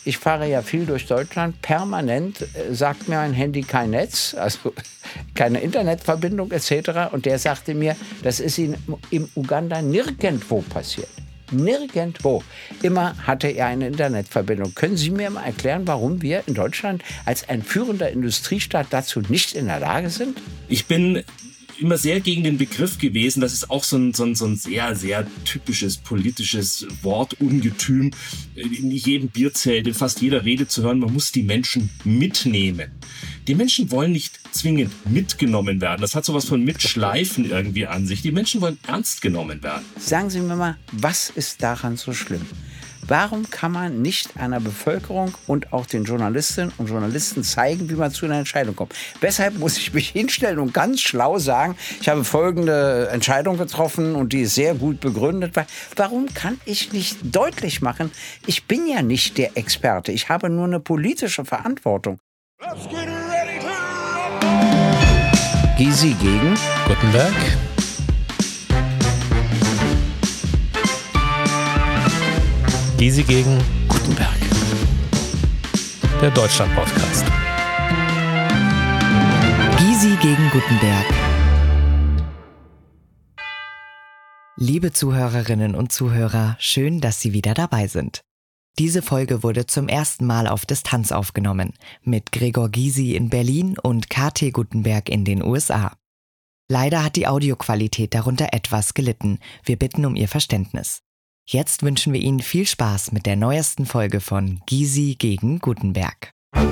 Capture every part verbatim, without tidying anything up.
ich fahre ja viel durch Deutschland. Permanent äh, sagt mir mein Handy kein Netz, also keine Internetverbindung et cetera. Und der sagte mir, das ist in, im Uganda nirgendwo passiert. Nirgendwo. Immer hatte er eine Internetverbindung. Können Sie mir mal erklären, warum wir in Deutschland als ein führender Industriestaat dazu nicht in der Lage sind? Ich bin immer sehr gegen den Begriff gewesen. Das ist auch so ein, so ein, so ein sehr, sehr typisches politisches Wortungetüm. In jedem Bierzelt, in fast jeder Rede zu hören, man muss die Menschen mitnehmen. Die Menschen wollen nicht zwingend mitgenommen werden. Das hat sowas von Mitschleifen irgendwie an sich. Die Menschen wollen ernst genommen werden. Sagen Sie mir mal, was ist daran so schlimm? Warum kann man nicht einer Bevölkerung und auch den Journalistinnen und Journalisten zeigen, wie man zu einer Entscheidung kommt? Weshalb muss ich mich hinstellen und ganz schlau sagen, ich habe folgende Entscheidung getroffen und die ist sehr gut begründet. Warum kann ich nicht deutlich machen, ich bin ja nicht der Experte, ich habe nur eine politische Verantwortung. Let's get ready to rumble! Gysi gegen Gutenberg. Gysi gegen Gutenberg. Der Deutschland-Podcast. Gysi gegen Gutenberg. Liebe Zuhörerinnen und Zuhörer, schön, dass Sie wieder dabei sind. Diese Folge wurde zum ersten Mal auf Distanz aufgenommen, mit Gregor Gysi in Berlin und K T Gutenberg in den U S A. Leider hat die Audioqualität darunter etwas gelitten. Wir bitten um Ihr Verständnis. Jetzt wünschen wir Ihnen viel Spaß mit der neuesten Folge von Gysi gegen Gutenberg.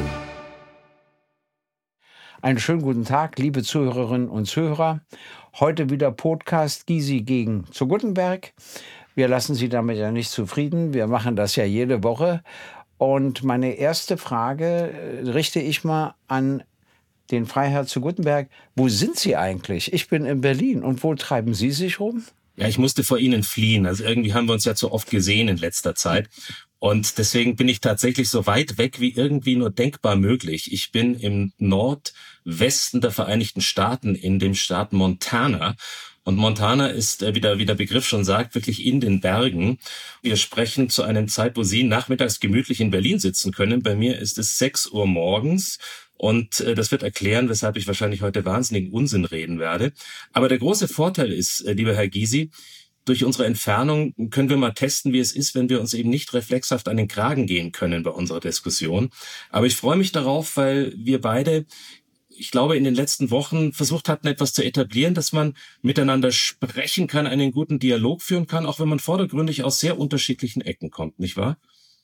Einen schönen guten Tag, liebe Zuhörerinnen und Zuhörer. Heute wieder Podcast Gysi gegen zu Gutenberg. Wir lassen Sie damit ja nicht zufrieden. Wir machen das ja jede Woche. Und meine erste Frage richte ich mal an den Freiherr zu Gutenberg. Wo sind Sie eigentlich? Ich bin in Berlin. Und wo treiben Sie sich rum? Ja, ich musste vor Ihnen fliehen. Also irgendwie haben wir uns ja zu oft gesehen in letzter Zeit. Und deswegen bin ich tatsächlich so weit weg wie irgendwie nur denkbar möglich. Ich bin im Nordwesten der Vereinigten Staaten, in dem Staat Montana. Und Montana ist, wie der, wie der Begriff schon sagt, wirklich in den Bergen. Wir sprechen zu einer Zeit, wo Sie nachmittags gemütlich in Berlin sitzen können. Bei mir ist es sechs Uhr morgens. Und äh, das wird erklären, weshalb ich wahrscheinlich heute wahnsinnigen Unsinn reden werde. Aber der große Vorteil ist, äh, lieber Herr Gysi, durch unsere Entfernung können wir mal testen, wie es ist, wenn wir uns eben nicht reflexhaft an den Kragen gehen können bei unserer Diskussion. Aber ich freue mich darauf, weil wir beide, ich glaube, in den letzten Wochen versucht hatten, etwas zu etablieren, dass man miteinander sprechen kann, einen guten Dialog führen kann, auch wenn man vordergründig aus sehr unterschiedlichen Ecken kommt, nicht wahr?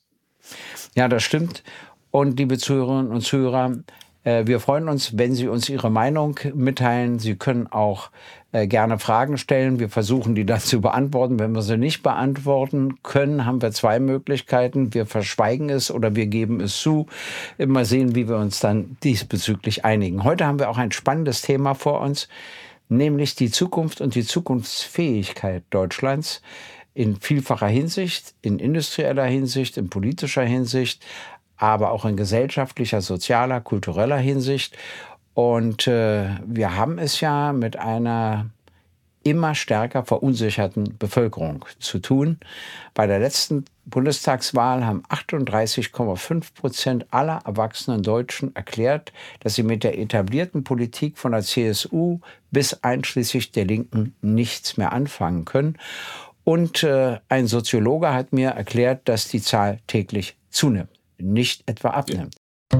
Ja, das stimmt. Und liebe Zuhörerinnen und Zuhörer, äh, wir freuen uns, wenn Sie uns Ihre Meinung mitteilen. Sie können auch äh, gerne Fragen stellen. Wir versuchen, die dann zu beantworten. Wenn wir sie nicht beantworten können, haben wir zwei Möglichkeiten. Wir verschweigen es oder wir geben es zu. Mal sehen, wie wir uns dann diesbezüglich einigen. Heute haben wir auch ein spannendes Thema vor uns, nämlich die Zukunft und die Zukunftsfähigkeit Deutschlands in vielfacher Hinsicht, in industrieller Hinsicht, in politischer Hinsicht, aber auch in gesellschaftlicher, sozialer, kultureller Hinsicht. Und äh, wir haben es ja mit einer immer stärker verunsicherten Bevölkerung zu tun. Bei der letzten Bundestagswahl haben achtunddreißig Komma fünf Prozent aller erwachsenen Deutschen erklärt, dass sie mit der etablierten Politik von der C S U bis einschließlich der Linken nichts mehr anfangen können. Und äh, ein Soziologe hat mir erklärt, dass die Zahl täglich zunimmt, nicht etwa abnimmt.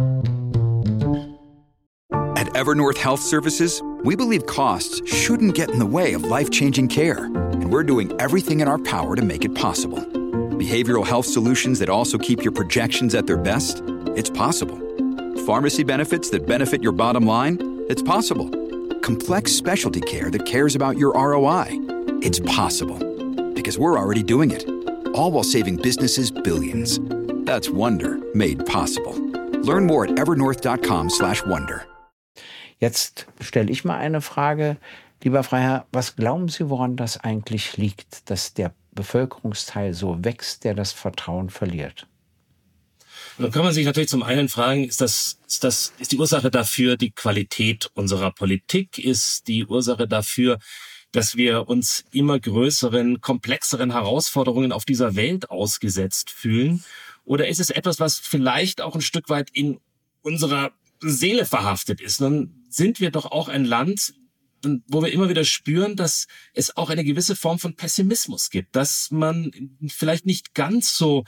At Evernorth Health Services, we believe costs shouldn't get in the way of life-changing care, and we're doing everything in our power to make it possible. Behavioral health solutions that also keep your projections at their best? It's possible. Pharmacy benefits that benefit your bottom line? It's possible. Complex specialty care that cares about your R O I? It's possible. Because we're already doing it. All while saving businesses billions. That's Wonder made possible. Learn more at evernorth.com slash wonder. Jetzt stelle ich mal eine Frage. Lieber Freiherr, was glauben Sie, woran das eigentlich liegt, dass der Bevölkerungsteil so wächst, der das Vertrauen verliert? Dann kann man sich natürlich zum einen fragen, ist das, ist das, ist die Ursache dafür die Qualität unserer Politik? Ist die Ursache dafür, dass wir uns immer größeren, komplexeren Herausforderungen auf dieser Welt ausgesetzt fühlen? Oder ist es etwas, was vielleicht auch ein Stück weit in unserer Seele verhaftet ist? Dann sind wir doch auch ein Land, wo wir immer wieder spüren, dass es auch eine gewisse Form von Pessimismus gibt, dass man vielleicht nicht ganz so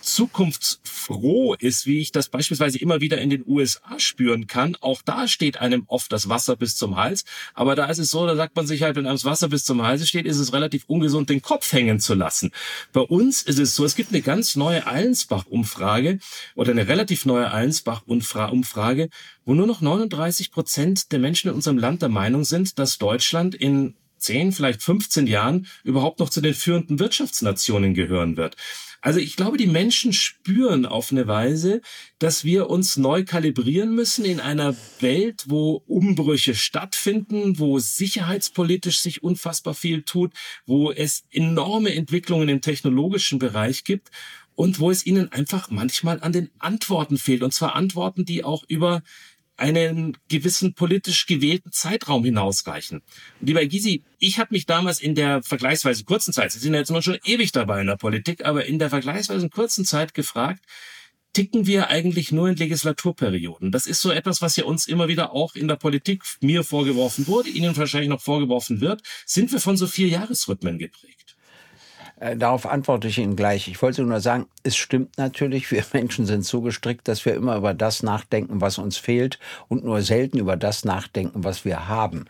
zukunftsfroh ist, wie ich das beispielsweise immer wieder in den U S A spüren kann. Auch da steht einem oft das Wasser bis zum Hals. Aber da ist es so, da sagt man sich halt, wenn einem das Wasser bis zum Hals steht, ist es relativ ungesund, den Kopf hängen zu lassen. Bei uns ist es so, es gibt eine ganz neue Allensbach-Umfrage oder eine relativ neue Allensbach-Umfrage, wo nur noch neununddreißig Prozent der Menschen in unserem Land der Meinung sind, dass Deutschland in zehn, vielleicht fünfzehn Jahren überhaupt noch zu den führenden Wirtschaftsnationen gehören wird. Also ich glaube, die Menschen spüren auf eine Weise, dass wir uns neu kalibrieren müssen in einer Welt, wo Umbrüche stattfinden, wo sicherheitspolitisch sich unfassbar viel tut, wo es enorme Entwicklungen im technologischen Bereich gibt und wo es ihnen einfach manchmal an den Antworten fehlt. Und zwar Antworten, die auch über einen gewissen politisch gewählten Zeitraum hinausreichen. Und lieber Gysi, ich habe mich damals in der vergleichsweise kurzen Zeit, Sie sind ja jetzt noch schon ewig dabei in der Politik, aber in der vergleichsweise kurzen Zeit gefragt, ticken wir eigentlich nur in Legislaturperioden? Das ist so etwas, was ja uns immer wieder auch in der Politik mir vorgeworfen wurde, Ihnen wahrscheinlich noch vorgeworfen wird. Sind wir von so vier Jahresrhythmen geprägt? Darauf antworte ich Ihnen gleich. Ich wollte nur sagen, es stimmt natürlich, wir Menschen sind so gestrickt, dass wir immer über das nachdenken, was uns fehlt und nur selten über das nachdenken, was wir haben.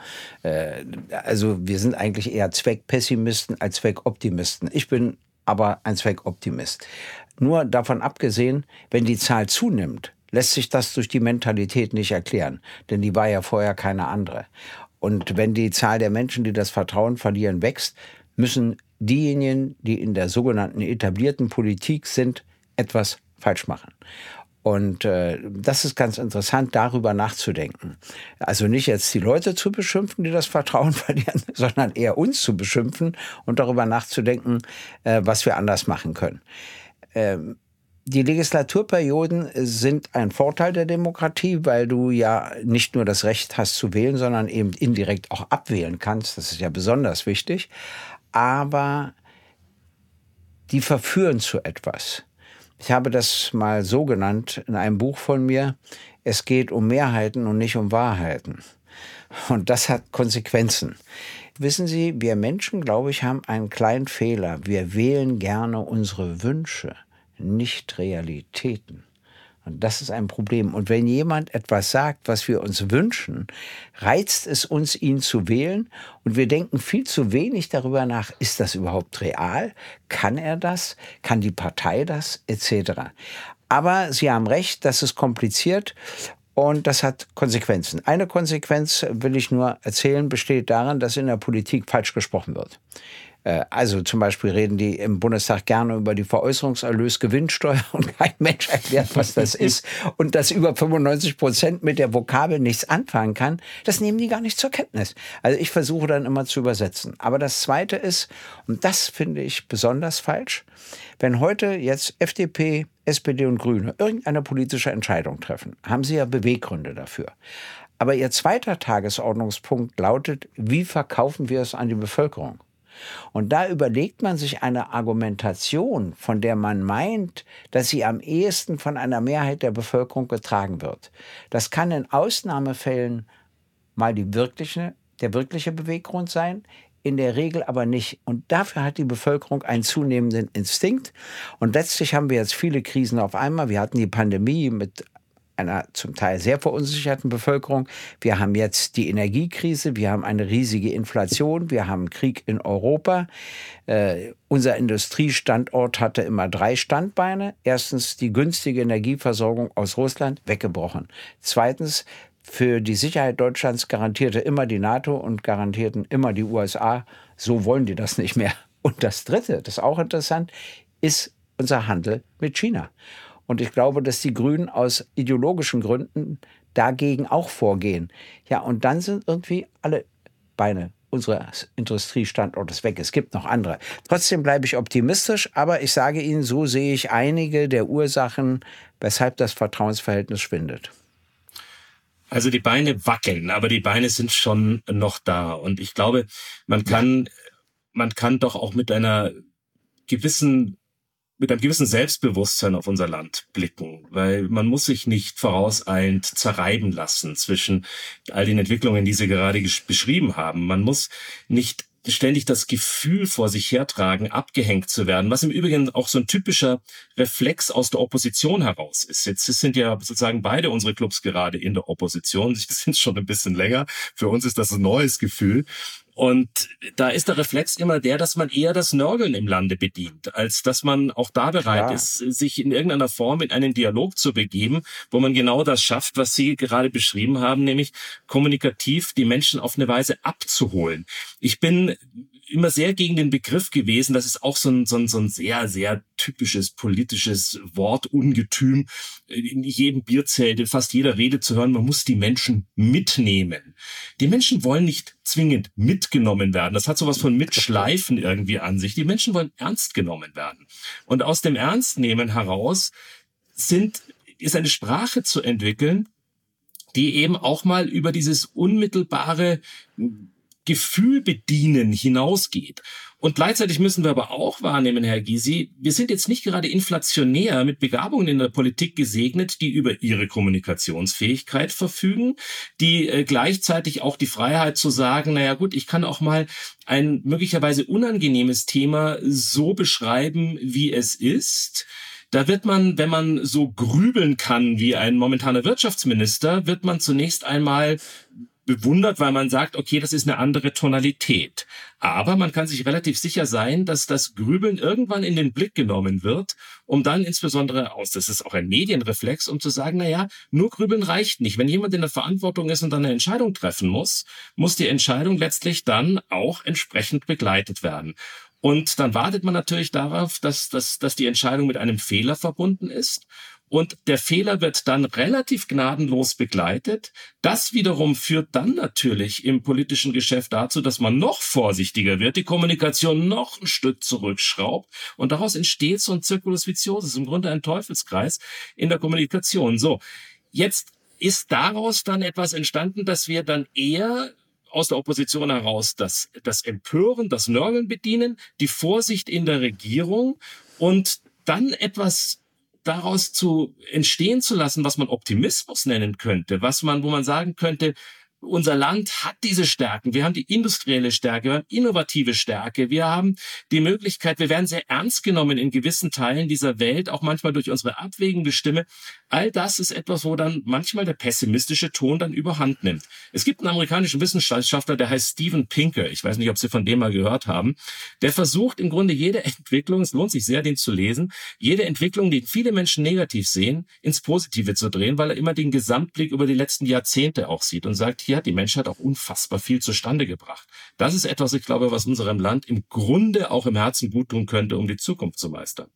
Also wir sind eigentlich eher Zweckpessimisten als Zweckoptimisten. Ich bin aber ein Zweckoptimist. Nur davon abgesehen, wenn die Zahl zunimmt, lässt sich das durch die Mentalität nicht erklären, denn die war ja vorher keine andere. Und wenn die Zahl der Menschen, die das Vertrauen verlieren, wächst, müssen diejenigen, die in der sogenannten etablierten Politik sind, etwas falsch machen. Und äh, das ist ganz interessant, darüber nachzudenken. Also nicht jetzt die Leute zu beschimpfen, die das Vertrauen verlieren, sondern eher uns zu beschimpfen und darüber nachzudenken, äh, was wir anders machen können. Ähm, Die Legislaturperioden sind ein Vorteil der Demokratie, weil du ja nicht nur das Recht hast zu wählen, sondern eben indirekt auch abwählen kannst. Das ist ja besonders wichtig. Aber die verführen zu etwas. Ich habe das mal so genannt in einem Buch von mir: Es geht um Mehrheiten und nicht um Wahrheiten. Und das hat Konsequenzen. Wissen Sie, wir Menschen, glaube ich, haben einen kleinen Fehler. Wir wählen gerne unsere Wünsche, nicht Realitäten. Und das ist ein Problem. Und wenn jemand etwas sagt, was wir uns wünschen, reizt es uns, ihn zu wählen. Und wir denken viel zu wenig darüber nach, ist das überhaupt real? Kann er das? Kann die Partei das? Etc. Aber Sie haben recht, das ist kompliziert. Und das hat Konsequenzen. Eine Konsequenz, will ich nur erzählen, besteht darin, dass in der Politik falsch gesprochen wird. Also zum Beispiel reden die im Bundestag gerne über die Veräußerungserlösgewinnsteuer und kein Mensch erklärt, was das ist. Und dass über fünfundneunzig Prozent mit der Vokabel nichts anfangen kann, das nehmen die gar nicht zur Kenntnis. Also ich versuche dann immer zu übersetzen. Aber das Zweite ist, und das finde ich besonders falsch, wenn heute jetzt F D P, S P D und Grüne irgendeine politische Entscheidung treffen, haben sie ja Beweggründe dafür. Aber ihr zweiter Tagesordnungspunkt lautet, wie verkaufen wir es an die Bevölkerung? Und da überlegt man sich eine Argumentation, von der man meint, dass sie am ehesten von einer Mehrheit der Bevölkerung getragen wird. Das kann in Ausnahmefällen mal die wirkliche, der wirkliche Beweggrund sein, in der Regel aber nicht. Und dafür hat die Bevölkerung einen zunehmenden Instinkt. Und letztlich haben wir jetzt viele Krisen auf einmal. Wir hatten die Pandemie mit einer zum Teil sehr verunsicherten Bevölkerung. Wir haben jetzt die Energiekrise, wir haben eine riesige Inflation, wir haben Krieg in Europa. Äh, unser Industriestandort hatte immer drei Standbeine. Erstens die günstige Energieversorgung aus Russland, weggebrochen. Zweitens, für die Sicherheit Deutschlands garantierte immer die NATO und garantierten immer die U S A. So wollen die das nicht mehr. Und das Dritte, das ist auch interessant, ist unser Handel mit China. Und ich glaube, dass die Grünen aus ideologischen Gründen dagegen auch vorgehen. Ja, und dann sind irgendwie alle Beine unseres Industriestandortes weg. Es gibt noch andere. Trotzdem bleibe ich optimistisch, aber ich sage Ihnen, so sehe ich einige der Ursachen, weshalb das Vertrauensverhältnis schwindet. Also die Beine wackeln, aber die Beine sind schon noch da. Und ich glaube, man kann, ja. man kann doch auch mit einer gewissen mit einem gewissen Selbstbewusstsein auf unser Land blicken, weil man muss sich nicht vorauseilend zerreiben lassen zwischen all den Entwicklungen, die Sie gerade beschrieben haben. Man muss nicht ständig das Gefühl vor sich hertragen, abgehängt zu werden, was im Übrigen auch so ein typischer Reflex aus der Opposition heraus ist. Jetzt sind ja sozusagen beide unsere Clubs gerade in der Opposition. Sie sind schon ein bisschen länger. Für uns ist das ein neues Gefühl. Und da ist der Reflex immer der, dass man eher das Nörgeln im Lande bedient, als dass man auch da bereit ja. ist, sich in irgendeiner Form in einen Dialog zu begeben, wo man genau das schafft, was Sie gerade beschrieben haben, nämlich kommunikativ die Menschen auf eine Weise abzuholen. Ich bin immer sehr gegen den Begriff gewesen, das ist auch so ein, so ein, so ein sehr, sehr typisches politisches Wortungetüm, in jedem Bierzelt, in fast jeder Rede zu hören, man muss die Menschen mitnehmen. Die Menschen wollen nicht zwingend mitgenommen werden. Das hat sowas von Mitschleifen irgendwie an sich. Die Menschen wollen ernst genommen werden. Und aus dem Ernstnehmen heraus sind, ist eine Sprache zu entwickeln, die eben auch mal über dieses unmittelbare Gefühl bedienen hinausgeht. Und gleichzeitig müssen wir aber auch wahrnehmen, Herr Gysi, wir sind jetzt nicht gerade inflationär mit Begabungen in der Politik gesegnet, die über ihre Kommunikationsfähigkeit verfügen, die äh, gleichzeitig auch die Freiheit zu sagen, naja gut, ich kann auch mal ein möglicherweise unangenehmes Thema so beschreiben, wie es ist. Da wird man, wenn man so grübeln kann wie ein momentaner Wirtschaftsminister, wird man zunächst einmal bewundert, weil man sagt, okay, das ist eine andere Tonalität. Aber man kann sich relativ sicher sein, dass das Grübeln irgendwann in den Blick genommen wird, um dann insbesondere aus, das ist auch ein Medienreflex, um zu sagen, na ja, nur Grübeln reicht nicht. Wenn jemand in der Verantwortung ist und dann eine Entscheidung treffen muss, muss die Entscheidung letztlich dann auch entsprechend begleitet werden. Und dann wartet man natürlich darauf, dass, dass, dass die Entscheidung mit einem Fehler verbunden ist. Und der Fehler wird dann relativ gnadenlos begleitet. Das wiederum führt dann natürlich im politischen Geschäft dazu, dass man noch vorsichtiger wird, die Kommunikation noch ein Stück zurückschraubt. Und daraus entsteht so ein Circulus viciosus, im Grunde ein Teufelskreis in der Kommunikation. So, jetzt ist daraus dann etwas entstanden, dass wir dann eher aus der Opposition heraus das, das Empören, das Nörgeln bedienen, die Vorsicht in der Regierung und dann etwas daraus zu entstehen zu lassen, was man Optimismus nennen könnte, was man, wo man sagen könnte, unser Land hat diese Stärken. Wir haben die industrielle Stärke, wir haben innovative Stärke, wir haben die Möglichkeit, wir werden sehr ernst genommen in gewissen Teilen dieser Welt, auch manchmal durch unsere abwägende Stimme. All das ist etwas, wo dann manchmal der pessimistische Ton dann überhand nimmt. Es gibt einen amerikanischen Wissenschaftler, der heißt Steven Pinker. Ich weiß nicht, ob Sie von dem mal gehört haben. Der versucht im Grunde jede Entwicklung, es lohnt sich sehr, den zu lesen, jede Entwicklung, die viele Menschen negativ sehen, ins Positive zu drehen, weil er immer den Gesamtblick über die letzten Jahrzehnte auch sieht und sagt, hier hat die Menschheit auch unfassbar viel zustande gebracht. Das ist etwas, ich glaube, was unserem Land im Grunde auch im Herzen gut tun könnte, um die Zukunft zu meistern.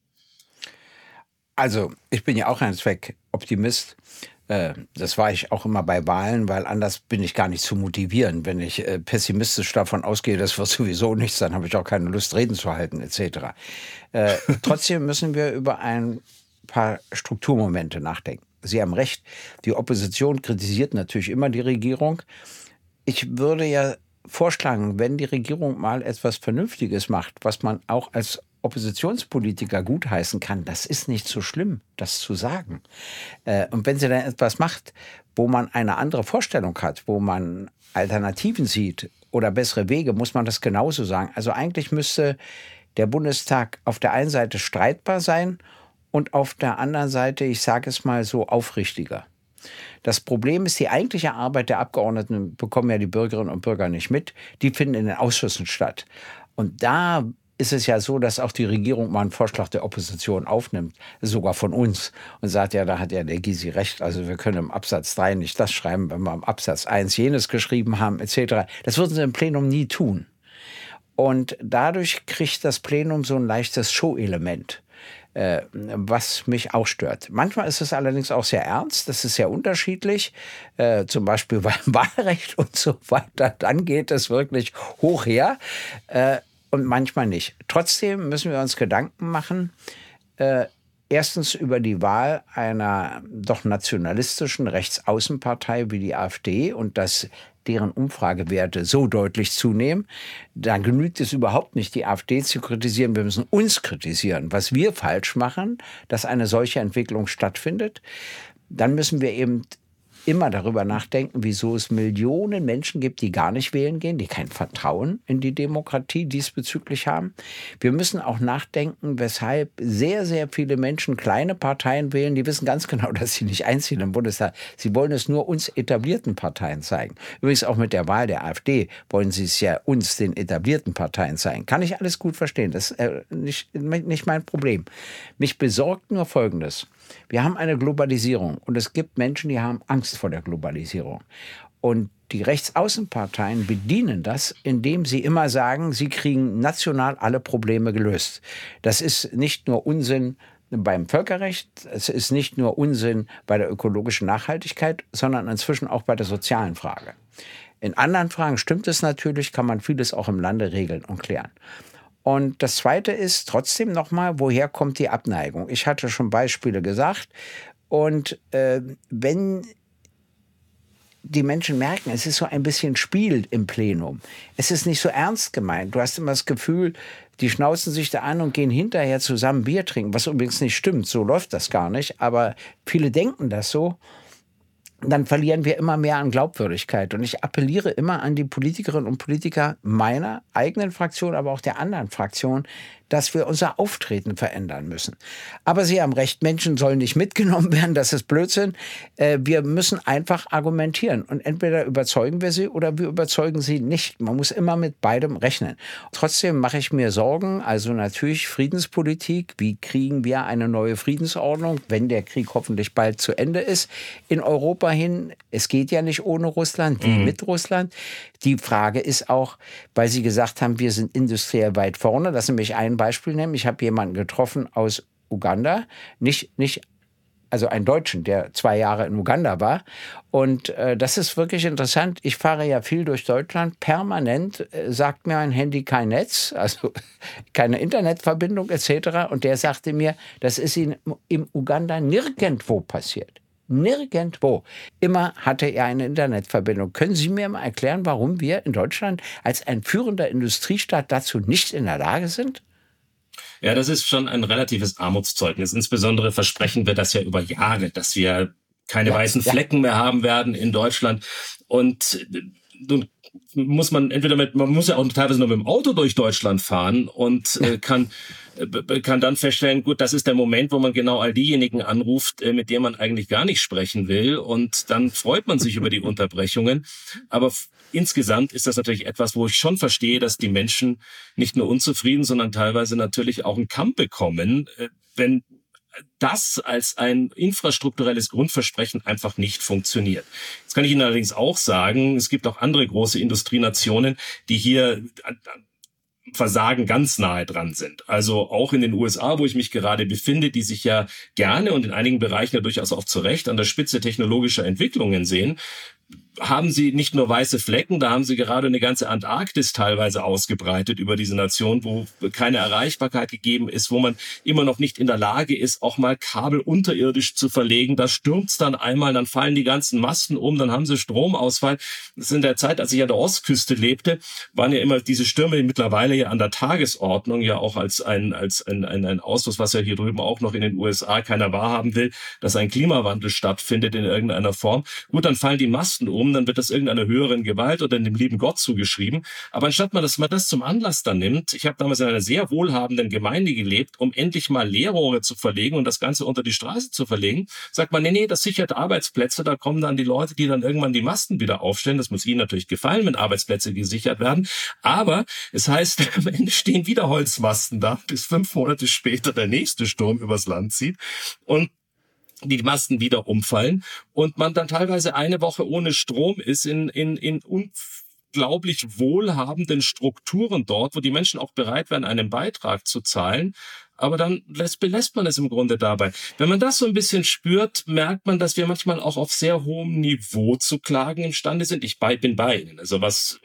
Also, ich bin ja auch ein Zweckoptimist. Das war ich auch immer bei Wahlen, weil anders bin ich gar nicht zu motivieren. Wenn ich pessimistisch davon ausgehe, das wird sowieso nichts, dann habe ich auch keine Lust, Reden zu halten, et cetera. Trotzdem müssen wir über ein paar Strukturmomente nachdenken. Sie haben recht, die Opposition kritisiert natürlich immer die Regierung. Ich würde ja vorschlagen, wenn die Regierung mal etwas Vernünftiges macht, was man auch als Oppositionspolitiker gutheißen kann, das ist nicht so schlimm, das zu sagen. Und wenn sie dann etwas macht, wo man eine andere Vorstellung hat, wo man Alternativen sieht oder bessere Wege, muss man das genauso sagen. Also eigentlich müsste der Bundestag auf der einen Seite streitbar sein und auf der anderen Seite, ich sage es mal so, aufrichtiger. Das Problem ist, die eigentliche Arbeit der Abgeordneten bekommen ja die Bürgerinnen und Bürger nicht mit. Die finden in den Ausschüssen statt. Und da ist es ja so, dass auch die Regierung mal einen Vorschlag der Opposition aufnimmt, sogar von uns, und sagt, ja, da hat ja der Gysi recht, also wir können im Absatz drei nicht das schreiben, wenn wir im Absatz eins jenes geschrieben haben, et cetera. Das würden sie im Plenum nie tun. Und dadurch kriegt das Plenum so ein leichtes Show-Element, äh, was mich auch stört. Manchmal ist es allerdings auch sehr ernst, das ist sehr unterschiedlich, äh, zum Beispiel beim Wahlrecht und so weiter, dann geht es wirklich hoch her. Äh, Und manchmal nicht. Trotzdem müssen wir uns Gedanken machen. Äh, Erstens über die Wahl einer doch nationalistischen Rechtsaußenpartei wie die AfD und dass deren Umfragewerte so deutlich zunehmen. Dann genügt es überhaupt nicht, die AfD zu kritisieren. Wir müssen uns kritisieren, was wir falsch machen, dass eine solche Entwicklung stattfindet. Dann müssen wir eben immer darüber nachdenken, wieso es Millionen Menschen gibt, die gar nicht wählen gehen, die kein Vertrauen in die Demokratie diesbezüglich haben. Wir müssen auch nachdenken, weshalb sehr, sehr viele Menschen kleine Parteien wählen. Die wissen ganz genau, dass sie nicht einziehen im Bundestag. Sie wollen es nur uns etablierten Parteien zeigen. Übrigens auch mit der Wahl der AfD wollen sie es ja uns, den etablierten Parteien zeigen. Kann ich alles gut verstehen. Das ist äh, nicht, nicht mein Problem. Mich besorgt nur Folgendes. Wir haben eine Globalisierung und es gibt Menschen, die haben Angst vor der Globalisierung. Und die Rechtsaußenparteien bedienen das, indem sie immer sagen, sie kriegen national alle Probleme gelöst. Das ist nicht nur Unsinn beim Völkerrecht, es ist nicht nur Unsinn bei der ökologischen Nachhaltigkeit, sondern inzwischen auch bei der sozialen Frage. In anderen Fragen stimmt es natürlich, kann man vieles auch im Lande regeln und klären. Und das Zweite ist trotzdem nochmal, woher kommt die Abneigung? Ich hatte schon Beispiele gesagt. Und äh, wenn die Menschen merken, es ist so ein bisschen Spiel im Plenum. Es ist nicht so ernst gemeint. Du hast immer das Gefühl, die schnauzen sich da an und gehen hinterher zusammen Bier trinken, was übrigens nicht stimmt. So läuft das gar nicht. Aber viele denken das so. Dann verlieren wir immer mehr an Glaubwürdigkeit. Und ich appelliere immer an die Politikerinnen und Politiker meiner eigenen Fraktion, aber auch der anderen Fraktion, dass wir unser Auftreten verändern müssen. Aber Sie haben recht, Menschen sollen nicht mitgenommen werden, das ist Blödsinn. Wir müssen einfach argumentieren. Und entweder überzeugen wir sie oder wir überzeugen sie nicht. Man muss immer mit beidem rechnen. Trotzdem mache ich mir Sorgen, also natürlich Friedenspolitik. Wie kriegen wir eine neue Friedensordnung, wenn der Krieg hoffentlich bald zu Ende ist, in Europa hin? Es geht ja nicht ohne Russland, wie mhm. mit Russland. Die Frage ist auch, weil Sie gesagt haben, wir sind industriell weit vorne. Lassen Sie mich ein Beispiel nehmen. Ich habe jemanden getroffen aus Uganda, nicht, nicht, also einen Deutschen, der zwei Jahre in Uganda war. Und äh, das ist wirklich interessant. Ich fahre ja viel durch Deutschland. Permanent äh, sagt mir mein Handy kein Netz, also keine Internetverbindung et cetera. Und der sagte mir, das ist in, im Uganda nirgendwo passiert. Nirgendwo. Immer hatte er eine Internetverbindung. Können Sie mir mal erklären, warum wir in Deutschland als ein führender Industriestaat dazu nicht in der Lage sind? Ja, das ist schon ein relatives Armutszeugnis. Insbesondere versprechen wir das ja über Jahre, dass wir keine ja, weißen Flecken ja. mehr haben werden in Deutschland. Und nun muss man entweder mit, man muss ja auch teilweise nur mit dem Auto durch Deutschland fahren und äh, kann kann dann feststellen, gut, das ist der Moment, wo man genau all diejenigen anruft, mit denen man eigentlich gar nicht sprechen will. Und dann freut man sich über die Unterbrechungen. Aber f- insgesamt ist das natürlich etwas, wo ich schon verstehe, dass die Menschen nicht nur unzufrieden, sondern teilweise natürlich auch einen Kampf bekommen, wenn das als ein infrastrukturelles Grundversprechen einfach nicht funktioniert. Jetzt kann ich Ihnen allerdings auch sagen, es gibt auch andere große Industrienationen, die hier Versagen ganz nahe dran sind. Also auch in den U S A, wo ich mich gerade befinde, die sich ja gerne und in einigen Bereichen ja durchaus auch zu Recht an der Spitze technologischer Entwicklungen sehen, haben sie nicht nur weiße Flecken, da haben sie gerade eine ganze Antarktis teilweise ausgebreitet über diese Nation, wo keine Erreichbarkeit gegeben ist, wo man immer noch nicht in der Lage ist, auch mal Kabel unterirdisch zu verlegen. Da stürmt's dann einmal, dann fallen die ganzen Masten um, dann haben sie Stromausfall. Das ist in der Zeit, als ich an der Ostküste lebte, waren ja immer diese Stürme, die mittlerweile ja an der Tagesordnung, ja auch als ein als ein, ein, ein Ausfluss, was ja hier drüben auch noch in den U S A keiner wahrhaben will, dass ein Klimawandel stattfindet in irgendeiner Form. Gut, dann fallen die Masten um, dann wird das irgendeiner höheren Gewalt oder dem lieben Gott zugeschrieben. Aber anstatt man, dass man das zum Anlass dann nimmt, ich habe damals in einer sehr wohlhabenden Gemeinde gelebt, um endlich mal Leerrohre zu verlegen und das Ganze unter die Straße zu verlegen, sagt man, nee, nee, das sichert Arbeitsplätze, da kommen dann die Leute, die dann irgendwann die Masten wieder aufstellen. Das muss ihnen natürlich gefallen, wenn Arbeitsplätze gesichert werden. Aber es heißt, am Ende stehen wieder Holzmasten da, bis fünf Monate später der nächste Sturm übers Land zieht und die Masten wieder umfallen und man dann teilweise eine Woche ohne Strom ist in, in, in unglaublich wohlhabenden Strukturen dort, wo die Menschen auch bereit wären, einen Beitrag zu zahlen. Aber dann lässt, belässt man es im Grunde dabei. Wenn man das so ein bisschen spürt, merkt man, dass wir manchmal auch auf sehr hohem Niveau zu klagen imstande sind. Ich bei, bin bei Ihnen. Also was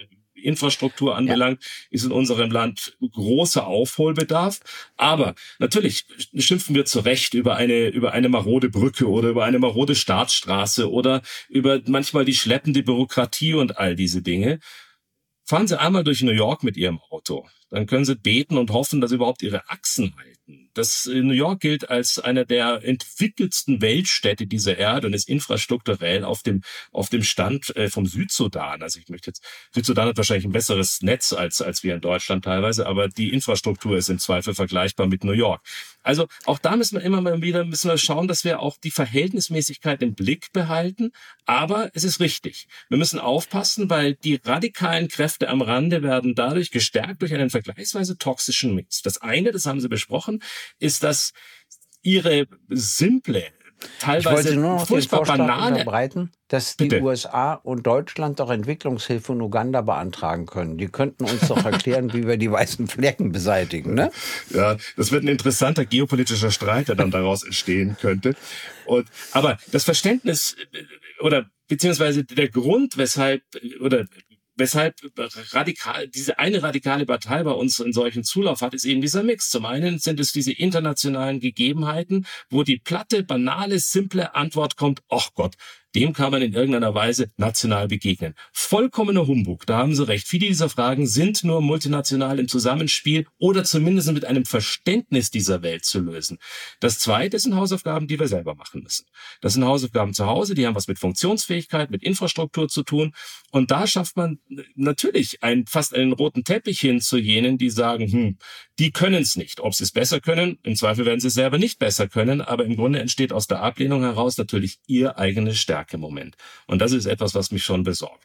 Infrastruktur anbelangt, ja. ist in unserem Land großer Aufholbedarf. Aber natürlich schimpfen wir zu Recht über eine, über eine marode Brücke oder über eine marode Staatsstraße oder über manchmal die schleppende Bürokratie und all diese Dinge. Fahren Sie einmal durch New York mit Ihrem Auto. Dann können Sie beten und hoffen, dass überhaupt Ihre Achsen halten. Das New York gilt als einer der entwickeltsten Weltstädte dieser Erde und ist infrastrukturell auf dem auf dem Stand äh, vom Südsudan. Also ich möchte jetzt, Südsudan hat wahrscheinlich ein besseres Netz als als wir in Deutschland teilweise, aber die Infrastruktur ist im Zweifel vergleichbar mit New York. Also auch da müssen wir immer mal wieder müssen wir schauen, dass wir auch die Verhältnismäßigkeit im Blick behalten. Aber es ist richtig. Wir müssen aufpassen, weil die radikalen Kräfte am Rande werden dadurch gestärkt durch einen vergleichsweise toxischen Mix. Das eine, das haben Sie besprochen, ist, dass ihre simple, teilweise ich wollte nur noch furchtbar den Vorschlag banale unterbreiten, dass die Bitte. U S A und Deutschland doch Entwicklungshilfe in Uganda beantragen können. Die könnten uns doch erklären, wie wir die weißen Flecken beseitigen, ne? Ja, das wird ein interessanter geopolitischer Streit, der dann daraus entstehen könnte. Und, aber das Verständnis oder beziehungsweise der Grund, weshalb oder Weshalb radikal, diese eine radikale Partei bei uns in solchen Zulauf hat, ist eben dieser Mix. Zum einen sind es diese internationalen Gegebenheiten, wo die platte, banale, simple Antwort kommt, ach Gott, dem kann man in irgendeiner Weise national begegnen. Vollkommener Humbug, da haben Sie recht. Viele dieser Fragen sind nur multinational im Zusammenspiel oder zumindest mit einem Verständnis dieser Welt zu lösen. Das Zweite sind Hausaufgaben, die wir selber machen müssen. Das sind Hausaufgaben zu Hause, die haben was mit Funktionsfähigkeit, mit Infrastruktur zu tun. Und da schafft man natürlich einen, fast einen roten Teppich hin zu jenen, die sagen, hm, die können es nicht. Ob sie es besser können, im Zweifel werden sie es selber nicht besser können, aber im Grunde entsteht aus der Ablehnung heraus natürlich ihr eigenes Stärke im Moment. Und das ist etwas, was mich schon besorgt.